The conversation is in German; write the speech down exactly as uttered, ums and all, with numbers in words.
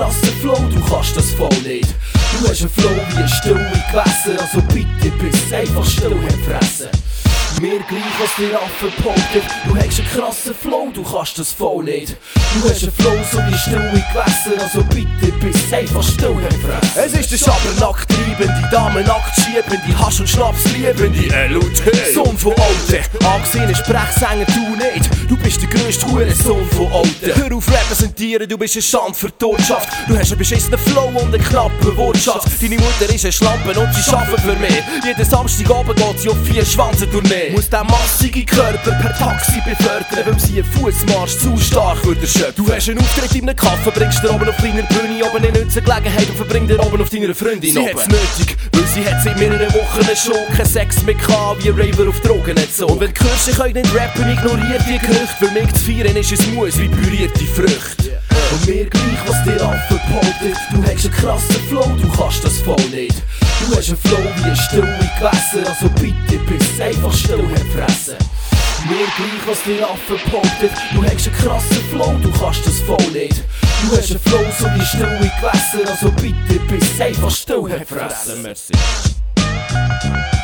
krassen Flow, du kannst das voll nicht. Du hast einen Flow wie ein stille Gewässer, also bitte bist einfach still fressen. Mir gleich, was dir Affen poltert. Du hast einen krassen Flow, du kannst das voll nicht. Du hast einen Flow so wie stille Gewässer, also bitte bist einfach still fressen. Es ist der Schabernack treibende, Damen nackt schiebende, Hasch und Schnaps liebende L U T. Sohn von Alten, angesehene Sprechsänger du nicht. Du bist der grösste Hurensohn von Alten. Hör auf repräsentieren, du bist eine Schande für die Wirtschaft. Du hast einen beschissenen Flow und eine knappe Wortschatz. Deine Mutter ist eine Schlampe und sie arbeitet für mich. Jeden Samstagabend geht sie auf vier Schwanzen-Tournee. Muss den massigen Körper per Taxi befördern, weil sie einen Fußmarsch zu stark würde schöpfen. Du hast einen Auftritt in einem Kaffee, bringst dir oben auf deiner Bühne oben in eine Gelegenheit und verbringst dir oben auf deiner Freundin. Sie hat's nötig, weil sie hat seit mehreren Wochen schon keinen Sex mehr gehabt, wie Raver auf Drogen nicht so. Und wenn die Kirche können nicht rappen, ignoriert die Gerüchte, weil mich zu feiern ist es Muss wie pürierte Früchte. Und mir gleich, was dir Affen poltert. Du hast einen krassen Flow, du kannst das voll nicht. Du hast einen Flow wie ein stille Gewässer, also bitte bist einfach still fressen. Mir gleich, was dir Affen poltert. Du hast einen krassen Flow, du kannst das voll nicht. Du hast einen Flow so wie stille Gewässer, also bitte bist einfach still fressen. Merci.